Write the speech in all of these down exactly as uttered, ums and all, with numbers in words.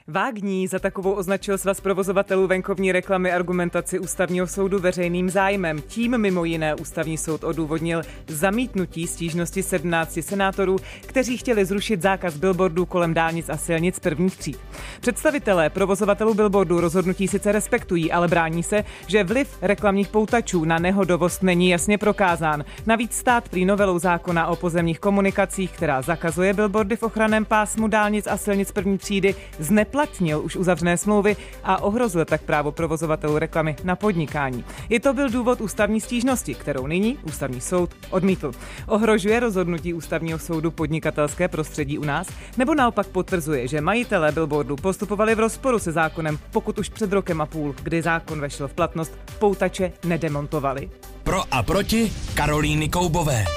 Vágní, za takovou označil Svaz provozovatelů venkovní reklamy argumentaci Ústavního soudu veřejným zájmem. Tím mimo jiné Ústavní soud odůvodnil zamítnutí stížnosti sedmnácti senátorů, kteří chtěli zrušit zákaz billboardů kolem dálnic a silnic prvních tříd. Představitelé provozovatelů billboardů rozhodnutí sice respektují, ale brání se, že vliv reklamních poutačů na nehodovost není jasně prokázán. Navíc stát prý novelou zákona o pozemních komunikacích, která zakazuje billboardy v ochranném pásmu dálnic a silnic první třídy, zneplatnil už uzavřené smlouvy a ohrozil tak právo provozovatelů reklamy na podnikání. I to byl důvod ústavní stížnosti, kterou nyní Ústavní soud odmítl. Ohrožuje rozhodnutí Ústavního soudu podnikatelské prostředí u nás, nebo naopak potvrzuje, že majitelé billboardů postupovali v rozporu se zákonem, pokud už před rokem a půl, kdy zákon vešel v platnost, poutače nedemontovali? Pro a proti Karolíny Koubové.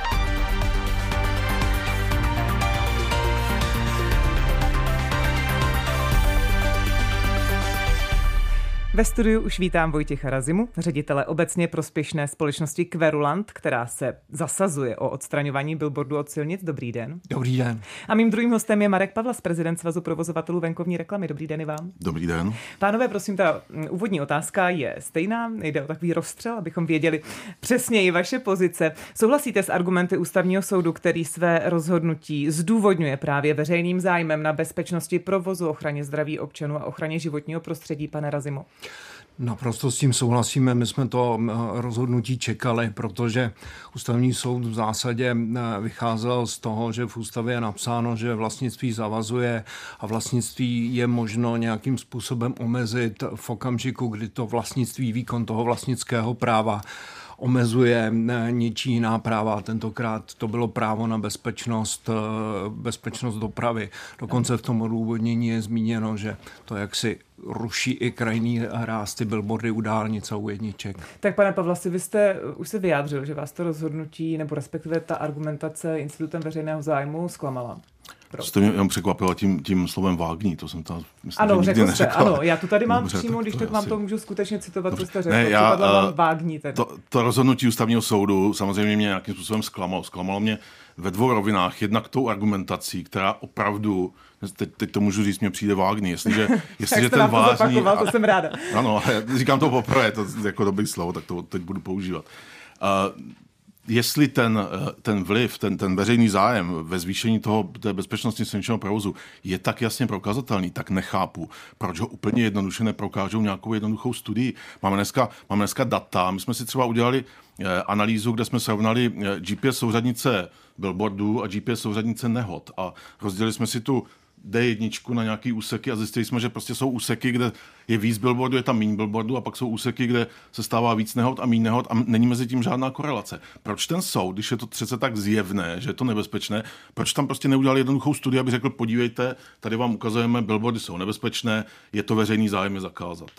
Ve studiu už vítám Vojtěcha Razimu, ředitele obecně prospěšné společnosti Querulant, která se zasazuje o odstraňování billboardů od silnic. Dobrý den. Dobrý den. A mým druhým hostem je Marek Pavlas, prezident Svazu provozovatelů venkovní reklamy. Dobrý den i vám. Dobrý den. Pánové, prosím, ta úvodní otázka je stejná, jde o takový rozstřel, abychom věděli přesněji vaše pozice. Souhlasíte s argumenty Ústavního soudu, který své rozhodnutí zdůvodňuje právě veřejným zájmem na bezpečnosti provozu, ochraně zdraví občanů a ochraně životního prostředí, pane Razimo? Naprosto s tím souhlasíme, my jsme to rozhodnutí čekali, protože Ústavní soud v zásadě vycházel z toho, že v ústavě je napsáno, že vlastnictví zavazuje a vlastnictví je možno nějakým způsobem omezit v okamžiku, kdy to vlastnictví, výkon toho vlastnického práva omezuje něčí jiná práva. Tentokrát to bylo právo na bezpečnost, bezpečnost dopravy. Dokonce v tom odůvodnění je zmíněno, že to jaksi ruší i krajní hrásty, billboardy u dálnic a u jedniček. Tak pane Pavlasi, vy jste už se vyjádřil, že vás to rozhodnutí, nebo respektive ta argumentace institutem veřejného zájmu zklamala. Proč? Jste mě jenom překvapila tím, tím slovem vágní, to jsem tam myslím, ano, že řekl jste, neřekla. ano, já tu tady mám Dobře, přímo, když to tak vám asi... to můžu skutečně citovat, Dobře. co jste řekl. Ne, já, vám vágní tedy. To, to rozhodnutí Ústavního soudu samozřejmě mě nějakým způsobem zklamalo. Zklamalo mě ve dvou rovinách. Jednak tou argumentací, která opravdu, teď, teď to můžu říct, mě přijde vágní. Jestliže, jestliže ten vážný... To, to jsem ráda. Ano, říkám to poprvé, to je jako dobrý slovo, tak to teď budu používat. Uh, Jestli ten, ten vliv, ten, ten veřejný zájem ve zvýšení toho, té bezpečnosti silničního provozu je tak jasně prokazatelný, tak nechápu, proč ho úplně jednoduše neprokážou nějakou jednoduchou studii. Máme dneska, máme dneska data, my jsme si třeba udělali analýzu, kde jsme srovnali G P S souřadnice billboardů a G P S souřadnice nehod a rozdělili jsme si tu D jedna na nějaký úseky a zjistili jsme, že prostě jsou úseky, kde je víc billboardů, je tam méně billboardů a pak jsou úseky, kde se stává víc nehod a méně nehod a není mezi tím žádná korelace. Proč ten soud, když je to přece tak zjevné, že je to nebezpečné, proč tam prostě neudělali jednoduchou studii, aby řekl, podívejte, tady vám ukazujeme, billboardy jsou nebezpečné, je to veřejný zájem je zakázat.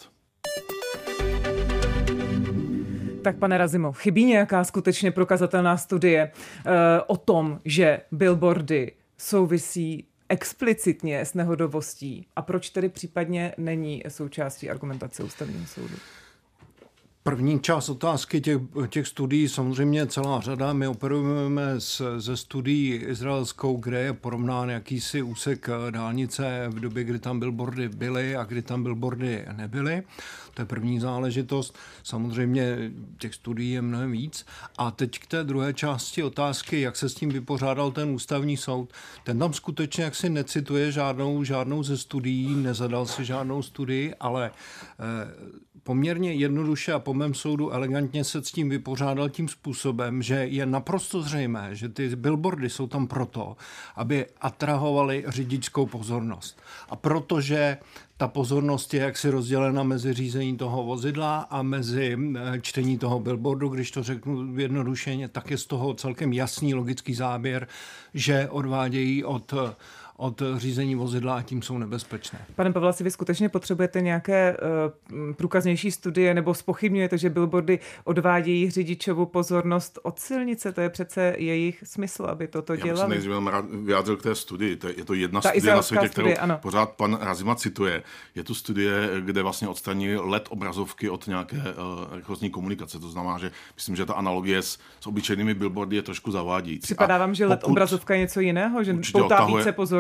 Tak pane Razimo, chybí nějaká skutečně prokazatelná studie uh, o tom, že billboardy souvisí explicitně s nehodovostí a proč tedy případně není součástí argumentace Ústavního soudu? První část otázky těch, těch studií samozřejmě celá řada. My operujeme z, ze studií izraelskou, kde je porovnán jakýsi úsek dálnice v době, kdy tam billboardy byly a kdy tam billboardy nebyly. To je první záležitost. Samozřejmě těch studií je mnohem víc. A teď k té druhé části otázky, jak se s tím vypořádal ten Ústavní soud. Ten tam skutečně jaksi necituje žádnou, žádnou ze studií, nezadal si žádnou studii, ale eh, poměrně jednoduše a po mém soudu elegantně se s tím vypořádal tím způsobem, že je naprosto zřejmé, že ty billboardy jsou tam proto, aby atrahovaly řidičskou pozornost. A protože ta pozornost je jaksi rozdělena mezi řízení toho vozidla a mezi čtení toho billboardu, když to řeknu jednodušeně, tak je z toho celkem jasný logický záběr, že odvádějí od od řízení vozidla a tím jsou nebezpečné. Pane Pavlasi, vy skutečně potřebujete nějaké uh, průkaznější studie nebo zpochybňujete, že billboardy odvádějí řidičovu pozornost od silnice? To je přece jejich smysl, aby toto dělali. Já bych se nejdříve vyjádřil k té studii. To je, je to jedna Ta studie na světě, studie, kterou ano. pořád pan Razima cituje. Je to studie, kde vlastně odstraní L E D obrazovky od nějaké uh, rychlostní komunikace. To znamená, že myslím, že ta analogie s, s obyčejnými billboardy je trošku zavádějící. Připadá vám, že L E D obrazovka je něco jiného, že poutá více pozornosti?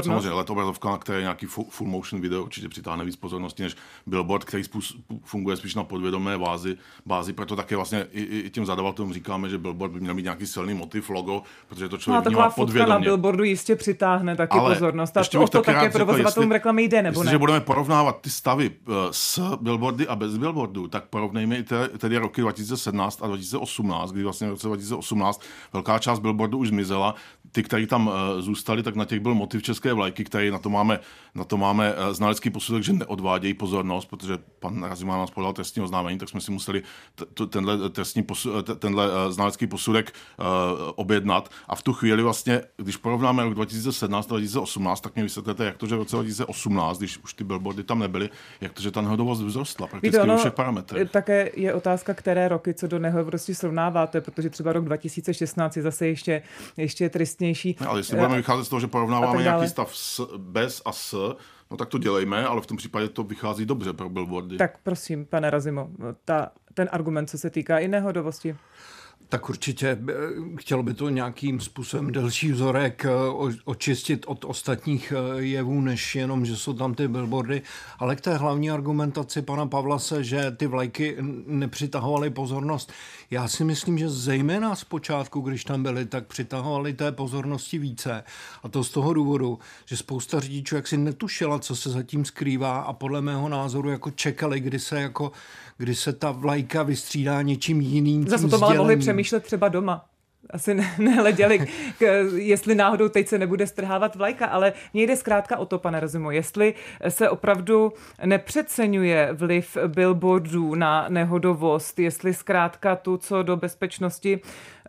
Samozřejmě, L E D obrazovka, na které nějaký full motion video určitě přitáhne víc pozornosti než billboard, který funguje spíš na podvědomé bázi, bázi. Proto také vlastně i, i tím zadavatelům říkáme, že billboard by měl mít nějaký silný motiv, logo, protože to člověk no, vnímá podvědomě. Na billboardu jistě přitáhne taky ale pozornost. A to, o to také provozovatelům reklamy jde, nebo ne? Jestliže budeme porovnávat ty stavy s billboardy a bez billboardu, tak porovnejme i tedy roky dva tisíce sedmnáct a dva tisíce osmnáct, kdy vlastně v roce dva tisíce osmnáct velká část billboardu už zmizela. Ty, který tam zůstali, tak na těch byl motiv české vlajky, který na to máme, na to máme znalecký posudek, že neodvádějí pozornost, protože pan Razima nás podal trestní oznámení, tak jsme si museli t- tenhle, trestní posu, tenhle znalecký posudek uh, objednat. A v tu chvíli vlastně, když porovnáme rok dva tisíce sedmnáct a dva tisíce osmnáct, tak mě vysvětlete, jak to, že v roce dva tisíce osmnáct, když už ty billboardy tam nebyly, jak to, že ta nehodovost vzrostla prakticky ve všech parametrech. Také je otázka, které roky co do nehodovosti srovnáváte, protože třeba rok dva tisíce šestnáct je zase ještě, ještě tristnější. Ne, ale jestli budeme vycházet z toho, že porovnáváme nějaký stav s, bez a s, no tak to dělejme, ale v tom případě to vychází dobře pro billboardy. Tak prosím, pane Razimo, ta, ten argument, co se týká i nehodovosti. Tak určitě chtělo by to nějakým způsobem delší vzorek očistit od ostatních jevů, než jenom, že jsou tam ty billboardy. Ale k té hlavní argumentaci pana Pavlase, že ty vlajky nepřitahovaly pozornost. Já si myslím, že zejména zpočátku, když tam byly, tak přitahovaly té pozornosti více. A to z toho důvodu, že spousta řidičů jaksi netušila, co se zatím skrývá a podle mého názoru jako čekali, kdy se jako kdy se ta vlajka vystřídá něčím jiným. Zase to ale mohli přemýšlet třeba doma. Asi ne, nehleděli, jestli náhodou teď se nebude strhávat vlajka, ale mně jde zkrátka o to, pane Razimo, jestli se opravdu nepřeceňuje vliv billboardů na nehodovost, jestli zkrátka tu, co do bezpečnosti,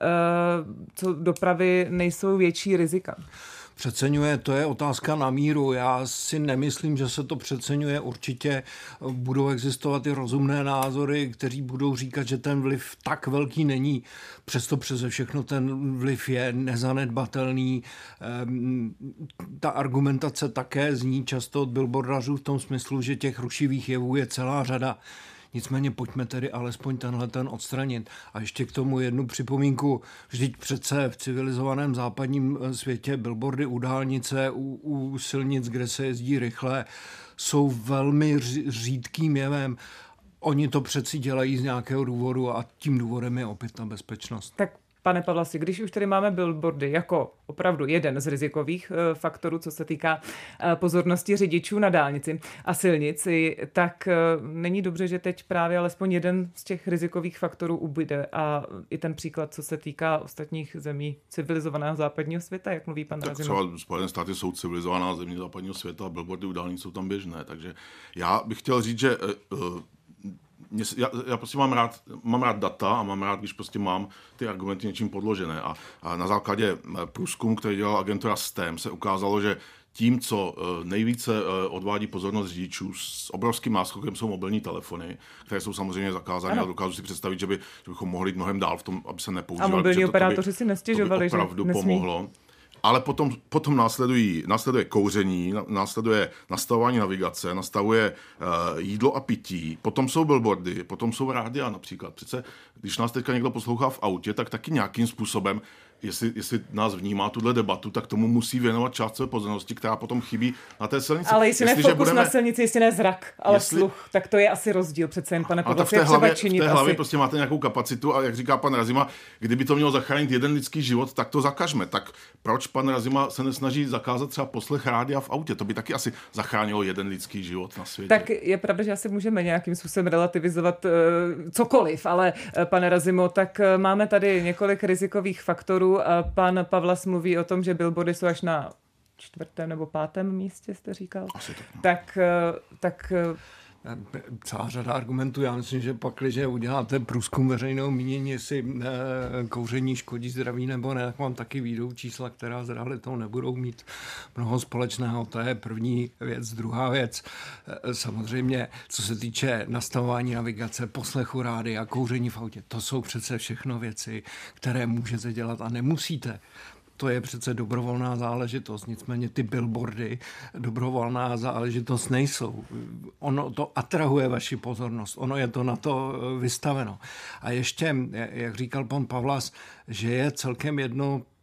co dopravy nejsou větší rizika. Přeceňuje, to je otázka na míru. Já si nemyslím, že se to přeceňuje. Určitě budou existovat i rozumné názory, kteří budou říkat, že ten vliv tak velký není. Přesto přeze všechno ten vliv je nezanedbatelný. Ta argumentace také zní často od billboardařů v tom smyslu, že těch rušivých jevů je celá řada. Nicméně pojďme tedy alespoň tenhle ten odstranit. A ještě k tomu jednu připomínku. Vždyť přece v civilizovaném západním světě billboardy u dálnice, u, u silnic, kde se jezdí rychle, jsou velmi řídkým jevem. Oni to přeci dělají z nějakého důvodu a tím důvodem je opět ta bezpečnost. Tak pane Pavlasi, když už tady máme billboardy jako opravdu jeden z rizikových e, faktorů, co se týká e, pozornosti řidičů na dálnici a silnici, tak e, není dobře, že teď právě alespoň jeden z těch rizikových faktorů ubyde a i ten příklad, co se týká ostatních zemí civilizovaného západního světa, jak mluví pan Razimo. Tak třeba Spojené státy jsou civilizovaná země západního světa a billboardy u dálnic jsou tam běžné, takže já bych chtěl říct, že uh, Já, já prostě mám rád, mám rád data a mám rád, když prostě mám ty argumenty něčím podložené. A, a na základě průzkumu, který dělala agentura S T E M, se ukázalo, že tím, co nejvíce odvádí pozornost řidičů s obrovským náskokem, jsou mobilní telefony, které jsou samozřejmě zakázané a dokážu si představit, že, by, že bychom mohli jít mnohem dál v tom, aby se nepoužívali. A mobilní operátoři si nestěžovali, že opravdu nesmí. Pomohlo. Ale potom, potom následují, následuje kouření, následuje nastavování navigace, nastavuje uh, jídlo a pití, potom jsou billboardy, potom jsou rádia například. Přece, když nás teďka někdo poslouchá v autě, tak taky nějakým způsobem, jestli, jestli nás vnímá tuhle debatu, tak tomu musí věnovat část své pozornosti, která potom chybí na té silnici. Ale jestli ne fokus budeme... na silnici, jestli ne zrak, ale jestli... sluch, tak to je asi rozdíl přece jen, pane Pavlasi. V té hlavě, v té hlavě prostě máte nějakou kapacitu a jak říká pan Razima, kdyby to mělo zachránit jeden lidský život, tak to zakažme. Tak proč pan Razima se nesnaží zakázat třeba poslech rádia v autě? To by taky asi zachránilo jeden lidský život na světě. Tak je pravda, že asi můžeme nějakým způsobem relativizovat uh, cokoliv, ale uh, pane Razimo, tak uh, máme tady několik rizikových faktorů. Uh, pan Pavlas mluví o tom, že billboardy jsou až na čtvrtém nebo pátém místě, jste říkal. Asi tak. No. Tak, uh, tak uh, celá řada argumentů. Já myslím, že pak, když uděláte průzkum veřejného mínění, jestli e, kouření škodí zdraví nebo ne, tak vám taky výjdou čísla, která s realitou nebudou mít mnoho společného. To je první věc. Druhá věc, e, samozřejmě, co se týče nastavování navigace, poslechu rádia, kouření v autě, to jsou přece všechno věci, které můžete dělat a nemusíte. To je přece dobrovolná záležitost, nicméně ty billboardy dobrovolná záležitost nejsou. Ono to atrahuje vaši pozornost, ono je to na to vystaveno. A ještě, jak říkal pan Pavlas, že je celkem jedno,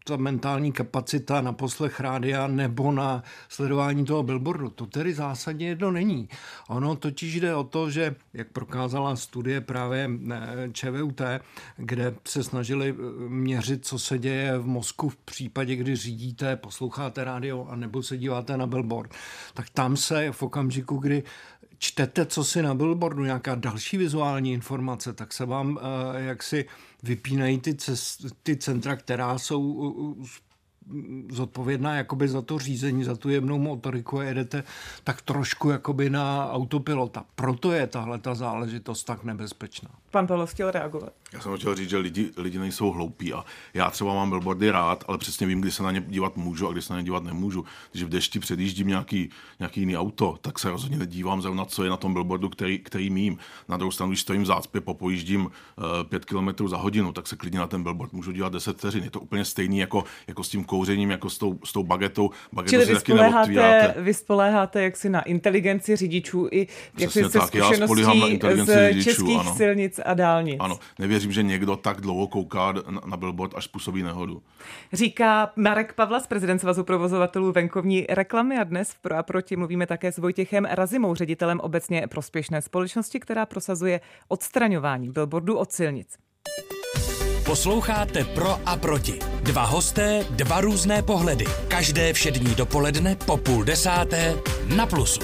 ta mentální kapacita na poslech rádia nebo na sledování toho billboardu. To tedy zásadně jedno není. Ono totiž jde o to, že, jak prokázala studie právě ČVUT, kde se snažili měřit, co se děje v mozku v případě, kdy řídíte, posloucháte rádio a nebo se díváte na billboard, tak tam se v okamžiku, kdy čtete, co si na billboardu, nějaká další vizuální informace, tak se vám uh, jaksi vypínají ty, cest, ty centra, která jsou uh, zodpovědná jakoby za to řízení, za tu jemnou motoriku a jedete tak trošku jakoby na autopilota. Proto je tahle ta záležitost tak nebezpečná. Pan Pavel chtěl reagovat. Já jsem chtěl říct, že lidi, lidi nejsou hloupí a já třeba mám billboardy rád, ale přesně vím, kdy se na ně dívat můžu a kdy se na ně dívat nemůžu. Když v dešti předjíždím nějaký, nějaký jiný auto, tak se rozhodně nedívám zrovna, co je na tom billboardu, který, který mím. Na druhou stranu, když stojím v zácpě, popojíždím uh, pět kilometrů za hodinu, tak se klidně na ten billboard můžu dívat deset vteřin. Je to úplně stejný jako, jako s tím kouřením, jako s tou, s tou bagetou. Bagetu Čili si vy taky spoléháte, vy spoléháte jaksi na inteligenci řidičů i jaksi se zkušeností z řidičů, českých ano. silnic a dálnic. Ano, nevěřím, že někdo tak dlouho kouká na, na billboard, až způsobí nehodu. Říká Marek Pavlas, prezident Svazu provozovatelů venkovní reklamy, a dnes v Pro a proti mluvíme také s Vojtěchem Razimou, ředitelem obecně prospěšné společnosti, která prosazuje odstraňování billboardů od silnic. Posloucháte Pro a proti. Dva hosté, dva různé pohledy. Každé všední dopoledne po půl desáté na Plusu.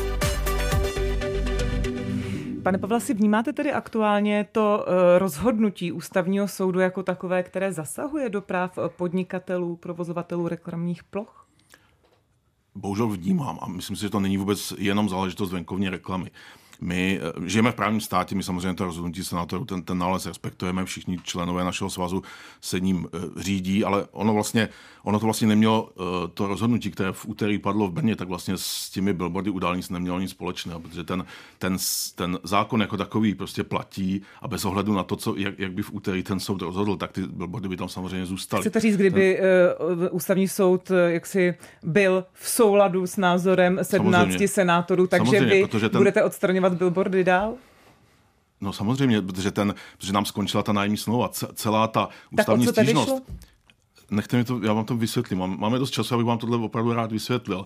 Pane Pavlasi, vnímáte tedy aktuálně to rozhodnutí ústavního soudu jako takové, které zasahuje do práv podnikatelů, provozovatelů reklamních ploch? Bohužel vnímám a myslím si, že to není vůbec jenom záležitost venkovní reklamy. My žijeme v právním státě, my samozřejmě to rozhodnutí senátorů, ten, ten nález respektujeme, všichni členové našeho svazu se ním řídí, ale ono vlastně, ono to vlastně nemělo, to rozhodnutí, které v úterý padlo v Brně, tak vlastně s těmi billboardy u dálnic nemělo nic společného, protože ten, ten, ten zákon jako takový prostě platí a bez ohledu na to, co, jak, jak by v úterý ten soud rozhodl, tak ty billboardy by tam samozřejmě zůstaly. Chcete říct, kdyby ten... uh, ústavní soud jaksi byl v souladu s názorem sedmnácti senátorů, takže vy ten... budete odstraňovat billboardy dál? No samozřejmě, protože, ten, protože nám skončila ta nájemní smlouva, celá ta ústavní stížnost. Nechte mi to, já vám to vysvětlím. Máme dost času, abych vám tohle opravdu rád vysvětlil.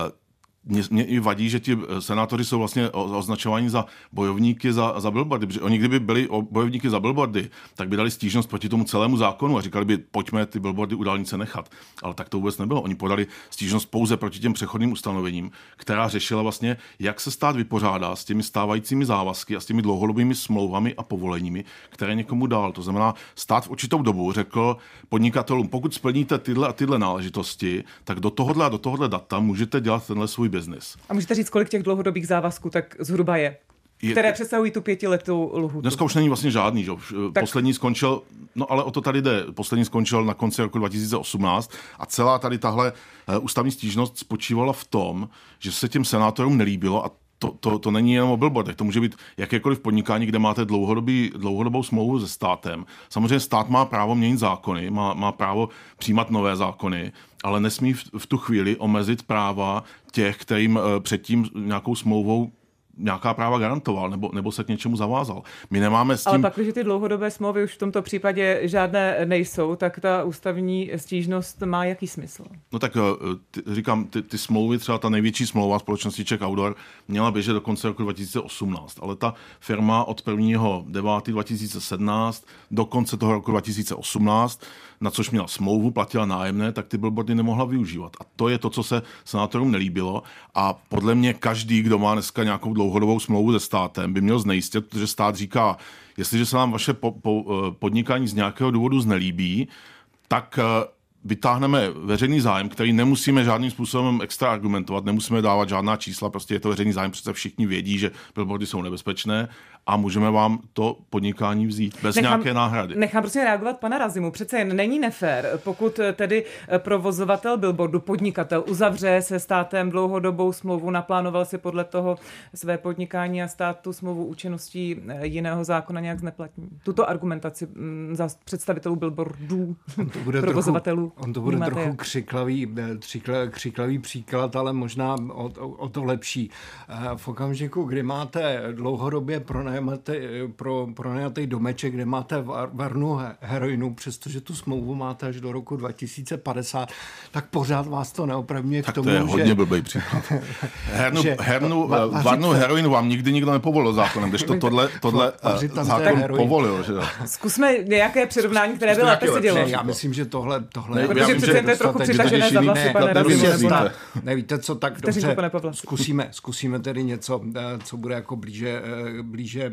Mě, mě i vadí, že ti senátoři jsou vlastně označováni za bojovníky za, za billboardy, protože oni kdyby byli bojovníky za billboardy, tak by dali stížnost proti tomu celému zákonu a říkali by, pojďme ty billboardy u dálnice nechat. Ale tak to vůbec nebylo. Oni podali stížnost pouze proti těm přechodným ustanovením, která řešila vlastně, jak se stát vypořádá s těmi stávajícími závazky a s těmi dlouhodobými smlouvami a povoleními, které někomu dal. To znamená, stát v určitou dobu řekl podnikatelům, pokud splníte tyhle a tyhle náležitosti, tak do tohohle a do tohohle data můžete dělat tenhle svůj business. A můžete říct, kolik těch dlouhodobých závazků tak zhruba je? Které je, přesahují tu pětiletou lhůtu. Dneska už není vlastně žádný. Že? Poslední skončil, no ale o to tady jde, poslední skončil na konci roku dva tisíce osmnáct a celá tady tahle ústavní stížnost spočívala v tom, že se těm senátorům nelíbilo a to, to, to není jenom o billboardech, to může být jakékoliv podnikání, kde máte dlouhodobý, dlouhodobou smlouvu se státem. Samozřejmě stát má právo měnit zákony, má, má právo přijímat nové zákony, ale nesmí v, v tu chvíli omezit práva těch, kterým předtím nějakou smlouvou nějaká práva garantoval nebo, nebo se k něčemu zavázal. My nemáme s tím... Ale pak, když ty dlouhodobé smlouvy už v tomto případě žádné nejsou, tak ta ústavní stížnost má jaký smysl? No tak ty, říkám, ty, ty smlouvy, třeba ta největší smlouva společnosti Czech Outdoor měla běžet do konce roku dva tisíce osmnáct, ale ta firma od prvního devátého dva tisíce sedmnáct do konce toho roku dva tisíce osmnáct, na což měla smlouvu, platila nájemné, tak ty billboardy nemohla využívat. A to je to, co se senátorům nelíbilo. A podle mě každý, kdo má dneska nějakou dlouhodobou smlouvu se státem, by měl znejistit, protože stát říká, jestliže se nám vaše po, po, podnikání z nějakého důvodu znelíbí, tak vytáhneme veřejný zájem, který nemusíme žádným způsobem extra argumentovat, nemusíme dávat žádná čísla, prostě je to veřejný zájem, přece všichni vědí, že billboardy jsou nebezpečné a můžeme vám to podnikání vzít bez nechám, nějaké náhrady. Nechám prostě reagovat pana Razimu. Přece jen není nefér, pokud tedy provozovatel billboardu, podnikatel uzavře se státem dlouhodobou smlouvu, naplánoval si podle toho své podnikání a stát tu smlouvu účinností jiného zákona nějak zneplatní. Tuto argumentaci za představitelů billboardů, provozovatelů. On to bude trochu křiklavý, křiklavý příklad, ale možná o, o, o to lepší. V okamžiku, kdy máte dlouhodobě pro, pronajatý domeček, kde máte varnu heroinu, přestože tu smlouvu máte až do roku dva tisíce padesát, tak pořád vás to neopravňuje k tomu, že... Tak to je hodně blbý příklad. Hernu, že, hernu, va, varnu heroinu vám nikdy nikdo nepovolil zákonem, když to tohle, tohle zákon povolil. Že? Zkusme nějaké přirovnání, které bylo lépe se dělo. Já myslím, že tohle... tohle ne, protože přece to je trochu přitažené za vlasy, pane Razimu. Nevíte co, tak dobře, zkusíme, zkusíme tedy něco, co bude jako blíže, blíže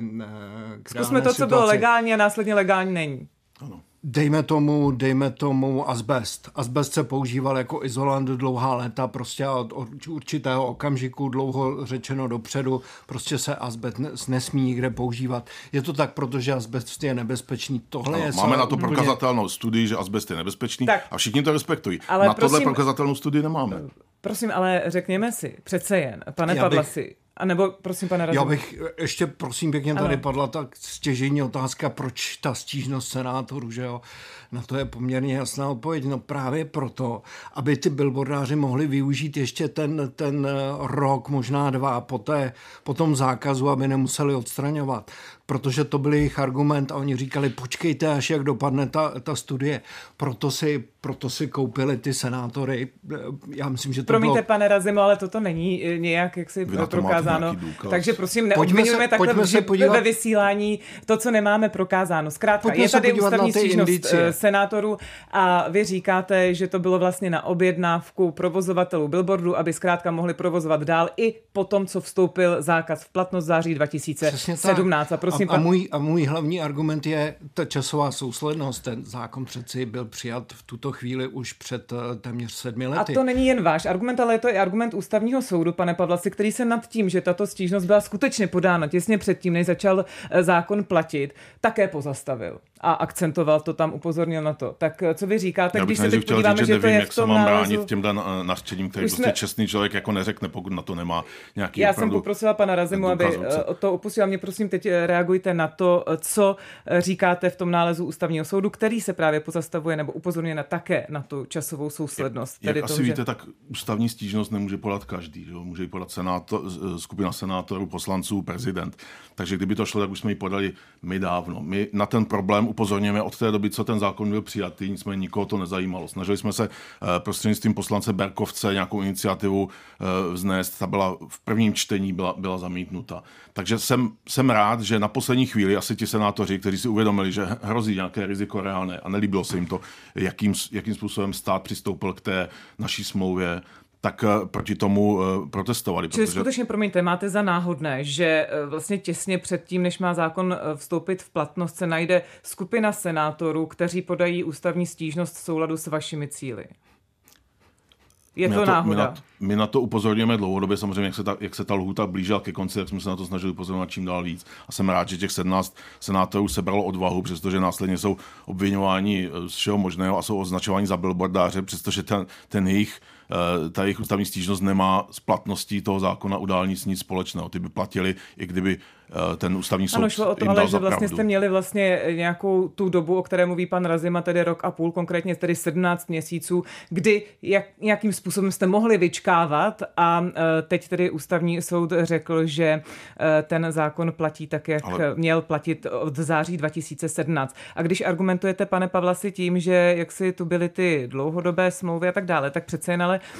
k Zkusme to, co bylo legální a následně legální není. Ano. Dejme tomu, dejme tomu azbest. Azbest se používal jako izolant dlouhá léta, prostě od, od určitého okamžiku, dlouho řečeno dopředu, prostě se azbest nesmí nikde používat. Je to tak, protože azbest je nebezpečný. Tohle ano, je máme na to úplně... prokazatelnou studii, že azbest je nebezpečný tak, a všichni to respektují. Ale na prosím, tohle prokazatelnou studii nemáme. Prosím, ale řekněme si, přece jen, pane Pavlasi, a nebo prosím, pane Razimu. Já bych ještě, prosím pěkně, tady ano. padla ta stěžejní otázka, proč ta stížnost senátorů, že jo? Na to je poměrně jasná odpověď. No právě proto, aby ty billboardáři mohli využít ještě ten, ten rok, možná dva, po, té, po tom zákazu, aby nemuseli odstraňovat. Protože to byl jejich argument a oni říkali, počkejte, až jak dopadne ta, ta studie. Proto si, proto si koupili ty senátory. Já myslím, že to Promiňte, bylo... pane Razimu, ale toto není nějak jaksi prokázáno. Takže prosím, neobvinujeme takhle se podívat... ve vysílání to, co nemáme prokázáno. Zkrátka, pojďme je tady ústavní stížnost indicie. Senátorů a vy říkáte, že to bylo vlastně na objednávku provozovatelů billboardu, aby zkrátka mohli provozovat dál i po tom, co vstoupil zákaz v platnost září dva tisíce sedmnáct. A prosím, A, a, můj, a můj hlavní argument je ta časová souslednost. Ten zákon přeci byl přijat v tuto chvíli už před téměř sedmi lety. A to není jen váš argument, ale je to i argument ústavního soudu, pane Pavlasi, který se nad tím, že tato stížnost byla skutečně podána těsně předtím, než začal zákon platit, také pozastavil. A akcentoval to tam, upozornil na to. Tak co vy říkáte, já když se teď podíváme, říct, že, že to nevím, je jak v tom se mám nálezu... bránit těmhle nařčením, který jsme... prostě čestný člověk jako neřekne, pokud na to nemá nějaký Já opravdu... jsem poprosila pana Razimu, aby o to upustil. A mě prosím teď reagujte na to, co říkáte v tom nálezu ústavního soudu, který se právě pozastavuje nebo upozorňuje na také na tu časovou souslednost. Jak, jak toho, asi že... víte, tak ústavní stížnost nemůže podat každý. Jo? Může ji podat senátor, skupina senátorů, poslanců, prezident. Takže kdyby to šlo, tak už jsme ji podali my dávno. My na ten problém upozorňujeme od té doby, co ten zákon byl přijatý, nicméně nikoho to nezajímalo. Snažili jsme se prostřednictvím poslance Berkovce nějakou iniciativu vznést, ta byla v prvním čtení byla, byla zamítnuta. Takže jsem, jsem rád, že na poslední chvíli asi ti senátoři, kteří si uvědomili, že hrozí nějaké riziko reálné a nelíbilo se jim to, jakým, jakým způsobem stát přistoupil k té naší smlouvě, tak proti tomu protestovali. Čili protože... skutečně, promiňte, máte za náhodné, že vlastně těsně předtím, než má zákon vstoupit v platnost, se najde skupina senátorů, kteří podají ústavní stížnost v souladu s vašimi cíli? Je to, to náhoda? My na, my na to upozorňujeme dlouhodobě, samozřejmě, jak se ta, jak se ta lhůta blížila ke konci, jak jsme se na to snažili upozorňovat čím dál víc. A jsem rád, že těch sedmnáct senátorů sebralo odvahu, přestože následně jsou obviňováni z všeho možného a jsou označováni za billboardáře, přestože ten, ten jejich ta jejich ústavní stížnost nemá s platností toho zákona o dálnic nic společného. Ty by platili, i kdyby ten ústavní soud ano, šlo o to, jim ale dal že za vlastně pravdu. jste měli vlastně nějakou tu dobu, o které mluví pan Razima, tedy rok a půl, konkrétně tedy sedmnáct měsíců, kdy jak, nějakým způsobem jste mohli vyčkávat a teď tedy ústavní soud řekl, že ten zákon platí tak, jak ale... měl platit od září dva tisíce sedmnáct. A když argumentujete, pane Pavlasi, tím, že jak si tu byly ty dlouhodobé smlouvy a tak dále, tak přece jen ale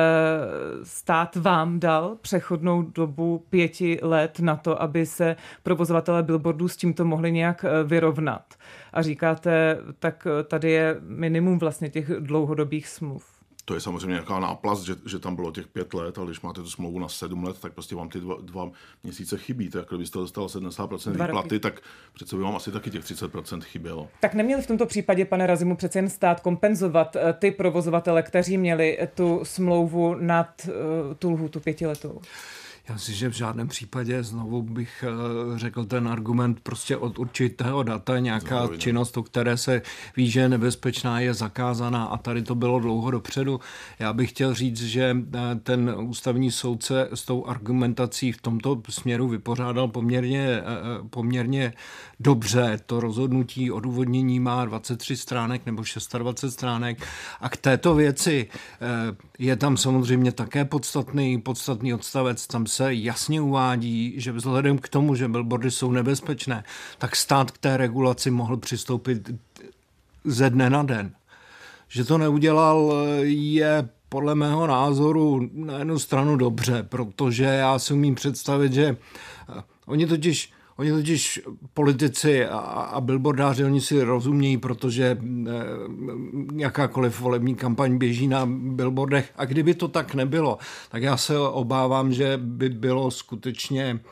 stát vám dal přechodnou dobu pěti let na to, aby se provozovatelé billboardů s tímto mohli nějak vyrovnat. A říkáte, tak tady je minimum vlastně těch dlouhodobých smluv. To je samozřejmě nějaká náplast, že, že tam bylo těch pět let, ale když máte tu smlouvu na sedm let, tak prostě vám ty dva, dva měsíce chybí. Tak kdybyste dostal sedmdesát procent výplaty, tak přece by vám asi taky těch třicet procent chybělo. Tak neměli v tomto případě, pane Razimu, přece jen stát kompenzovat ty provozovatele, kteří měli tu smlouvu nad uh, tu lhůtu pětiletou? Já si, že v žádném případě, znovu bych řekl ten argument, prostě od určitého data nějaká Zahově, činnost, o které se ví, že je nebezpečná, je zakázaná a tady to bylo dlouho dopředu. Já bych chtěl říct, že ten ústavní soudce s tou argumentací v tomto směru vypořádal poměrně, poměrně dobře. To rozhodnutí odůvodnění má dvacet tři stránek nebo dvacet šest stránek a k této věci je tam samozřejmě také podstatný, podstatný odstavec. Tam se jasně uvádí, že vzhledem k tomu, že billboardy jsou nebezpečné, tak stát k té regulaci mohl přistoupit ze dne na den. Že to neudělal, je podle mého názoru na jednu stranu dobře, protože já si umím představit, že oni totiž Oni totiž politici a, a billboardáři, oni si rozumějí, protože e, jakákoliv volební kampaň běží na billboardech a kdyby to tak nebylo, tak já se obávám, že by bylo skutečně, e,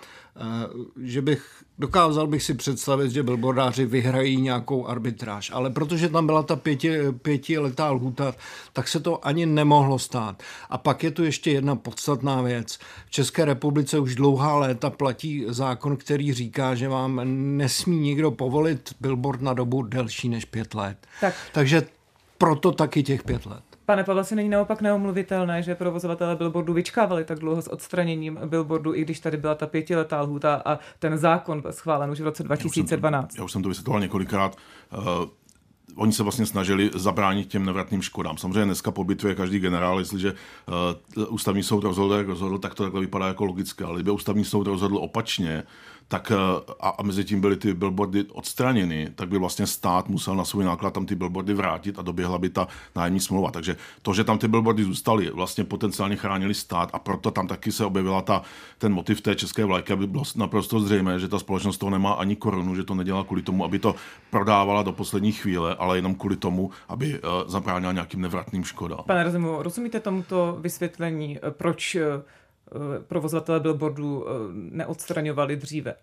že bych dokázal bych si představit, že billboardáři vyhrají nějakou arbitráž, ale protože tam byla ta pěti, pětiletá lhůta, tak se to ani nemohlo stát. A pak je tu ještě jedna podstatná věc. V České republice už dlouhá léta platí zákon, který říká, že vám nesmí nikdo povolit billboard na dobu delší než pět let. Tak. Takže proto taky těch pět let. Pane Pavlasi, není naopak neomluvitelné, že provozovatelé billboardu vyčkávali tak dlouho s odstraněním billboardu, i když tady byla ta pětiletá lhůta a ten zákon byl schválen už v roce dva tisíce dvanáct. Já už, já už jsem to vysvětloval několikrát. Uh, oni se vlastně snažili zabránit těm nevratným škodám. Samozřejmě dneska po bitvě každý generál, jestliže uh, ústavní soud rozhodl, jak rozhodl, tak to takhle vypadá jako logické. Ale kdyby ústavní soud rozhodl opačně, tak a, a mezi tím byly ty billboardy odstraněny, tak by vlastně stát musel na svůj náklad tam ty billboardy vrátit a doběhla by ta nájemní smlouva. Takže to, že tam ty billboardy zůstaly, vlastně potenciálně chránili stát a proto tam taky se objevila ta, ten motiv té české vlajky, aby bylo naprosto zřejmé, že ta společnost toho nemá ani korunu, že to nedělá kvůli tomu, aby to prodávala do poslední chvíle, ale jenom kvůli tomu, aby uh, zabránila nějakým nevratným škodám. Pane Rozimu, rozumíte tomuto vysvětlení, proč provozovatelé billboardů neodstraňovali dříve?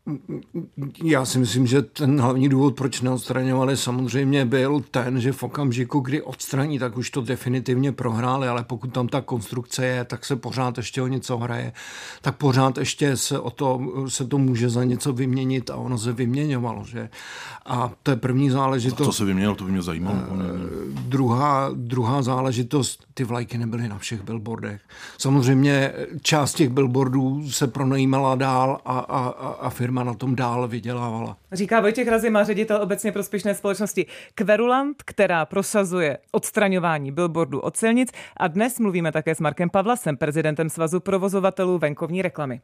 Já si myslím, že ten hlavní důvod, proč neodstraňovali, samozřejmě byl ten, že v okamžiku, kdy odstraní, tak už to definitivně prohráli, ale pokud tam ta konstrukce je, tak se pořád ještě o něco hraje, tak pořád ještě se, o to, se to může za něco vyměnit a ono se vyměňovalo, že? A to je první záležitost. To se vyměnilo, to by mě zajímalo. Druhá, druhá záležitost, ty vlajky nebyly na všech billboardech. Samozřejmě část těch billboardů se pronajímala dál a, a, a firma na tom dál vydělávala. Říká Vojtěch Razima, ředitel obecně prospěšné společnosti Kverulant, která prosazuje odstraňování billboardů od silnic. A dnes mluvíme také s Markem Pavlasem, prezidentem Svazu provozovatelů venkovní reklamy.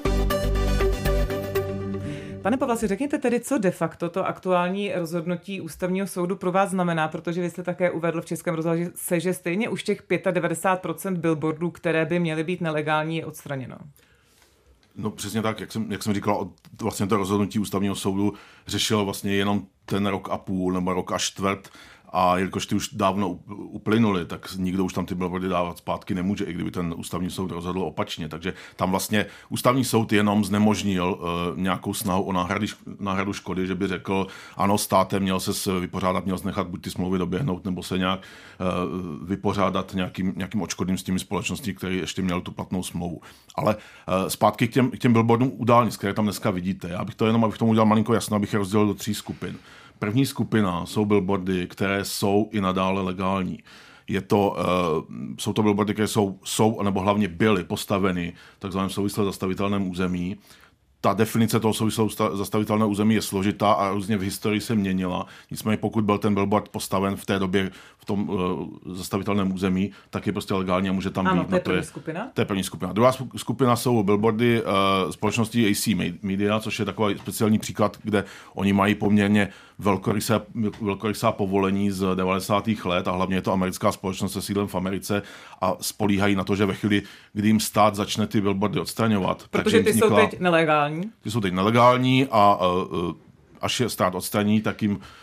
Pane Pavlasi, řekněte tedy, co de facto to aktuální rozhodnutí ústavního soudu pro vás znamená, protože vy jste také uvedl v Českém rozhlase, že stejně už těch devadesát pět procent billboardů, které by měly být nelegální, je odstraněno. No přesně tak, jak jsem, jak jsem říkal, vlastně to rozhodnutí ústavního soudu řešilo vlastně jenom ten rok a půl nebo rok a čtvrt a jelikož ty už dávno uplynuly, tak nikdo už tam ty billboardy dávat zpátky nemůže, i kdyby ten ústavní soud rozhodl opačně. Takže tam vlastně ústavní soud jenom znemožnil uh, nějakou snahu o náhrady, náhradu škody, že by řekl, ano, státem měl se vypořádat, měl se nechat buď ty smlouvy doběhnout, nebo se nějak uh, vypořádat nějakým, nějakým odškodným s těmi společností, které ještě měl tu platnou smlouvu. Ale uh, zpátky k těm, k těm billboardům u dálnic, které tam dneska vidíte. Já bych to jenom, abych tomu udělal malinko jasno, abych je rozdělil do tří skupin. První skupina jsou billboardy, které jsou i nadále legální. Je to, uh, jsou to billboardy, které jsou, jsou nebo hlavně byly postaveny v takzvaném souvisle zastavitelném území. Ta definice toho souvislého zastavitelného území je složitá a různě v historii se měnila. Nicméně pokud byl ten billboard postaven v té době v tom uh, zastavitelném území, tak je prostě legální a může tam ano, být. To je první skupina? To je první skupina. Druhá skupina jsou billboardy uh, společnosti A C Media, což je takový speciální příklad, kde oni mají poměrně velkorysé, velkorysá povolení z devadesátých let a hlavně je to americká společnost se sídlem v Americe a spolíhají na to, že ve chvíli, kdy jim stát začne ty billboardy odstraňovat. Protože ty vznikla, jsou teď nelegální. Ty jsou teď nelegální a uh, až je stát odstraní, tak jim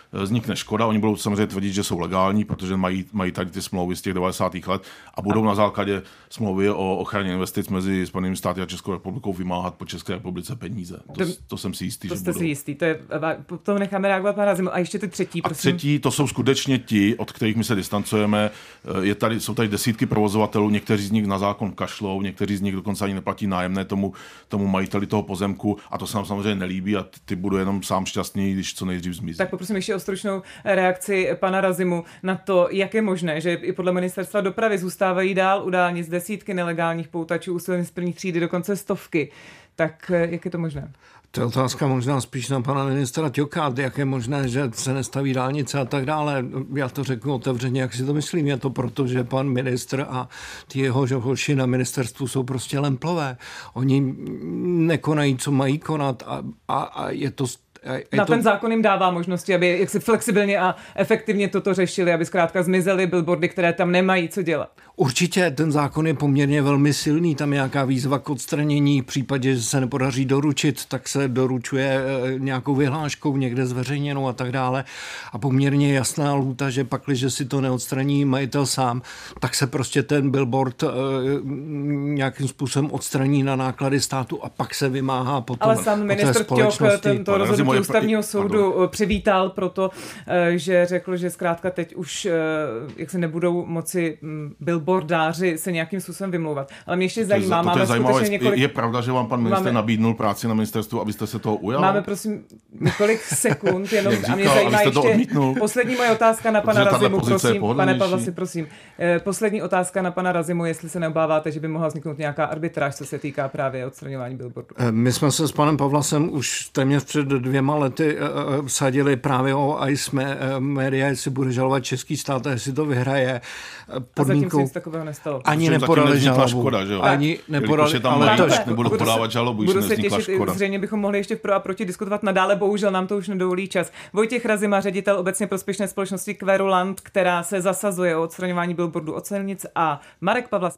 vznikne škoda, oni budou samozřejmě tvrdit, že jsou legální, protože mají, mají tady ty smlouvy z těch devadesátých let a budou na základě smlouvy o ochraně investic mezi Spojenými státy a Českou republikou vymáhat po České republice peníze. To, to, to jsem si jistý, to že jste budou. si jistý, to je, potom necháme reagovat pana Razimu. A ještě ty třetí, prosím. A třetí, to jsou skutečně ti, od kterých my se distancujeme. Je tady, jsou tady desítky provozovatelů, někteří z nich na zákon kašlou, někteří z nich dokonce ani neplatí nájemné tomu, tomu majiteli toho pozemku a to se nám samozřejmě nelíbí a ty budu jenom sám šťastný, když co nejdřív zmizí. Tak poprosím ještě o stručnou reakci pana Razimu na to, jak je možné, že i podle ministerstva dopravy zůstávají dál u dálnic desítky nelegálních poutačů, u silnic první třídy dokonce stovky. Tak jak je to možné? To je otázka možná spíš na pana ministra Ťoka, jak je možné, že se nestaví dálnice a tak dále. Já to řeknu otevřeně, jak si to myslím. Je to proto, že pan ministr a ty jeho hoši na ministerstvu jsou prostě lemplové. Oni nekonají, co mají konat a, a, a je to... Je na to... ten zákon jim dává možnosti, aby jak si flexibilně a efektivně toto řešili, aby zkrátka zmizely billboardy, které tam nemají co dělat. Určitě, ten zákon je poměrně velmi silný, tam je nějaká výzva k odstranění, v případě, že se nepodaří doručit, tak se doručuje nějakou vyhláškou někde zveřejněnou a tak dále. A poměrně jasná lhůta, že pak, když si to neodstraní majitel sám, tak se prostě ten billboard nějakým způsobem odstraní na náklady státu a pak se vymáhá potom. Ale sám ministr Ťok tento rozhodnutí ústavního soudu přivítal proto, že řekl, že zkrátka teď už jak se nebudou moci billboardáři se nějakým způsobem vymlouvat. Ale mě ještě zajímá, to je, to máme skutečně několik... Je, je pravda, že vám pan ministr máme... nabídnul práci na ministerstvu, abyste se toho ujal? Máme prosím několik sekund, jenom říkal, a mě zajímá ještě odmítnul. Poslední moje otázka na pana Razimu, prosím, pane Pavlasi, prosím. Poslední otázka na pana Razimu, jestli se neobáváte, že by mohla vzniknout nějaká arbitráž, co se týká právě odstraňování billboardů. My jsme se s panem Pavlasem už téměř před dvěma lety vsadili právě o I C E média, jestli bude žalovat český stát a jestli to vyhraje. Podmínkou... A zatím se nic takového nestalo. Ani nepodali žalobu. Škoda, že jo? Ani nepodali, tam ale to nebudu podávat žalobu, budu se těšit, škoda. Zřejmě bychom mohli ještě v pro a proti diskutovat nadále, bohužel nám to už nedovolí čas. Vojtěch Razima, ředitel obecně prospěšné společnosti Querulant, která se zasazuje o odstraňování billboardů od silnic, a Marek Pavlas.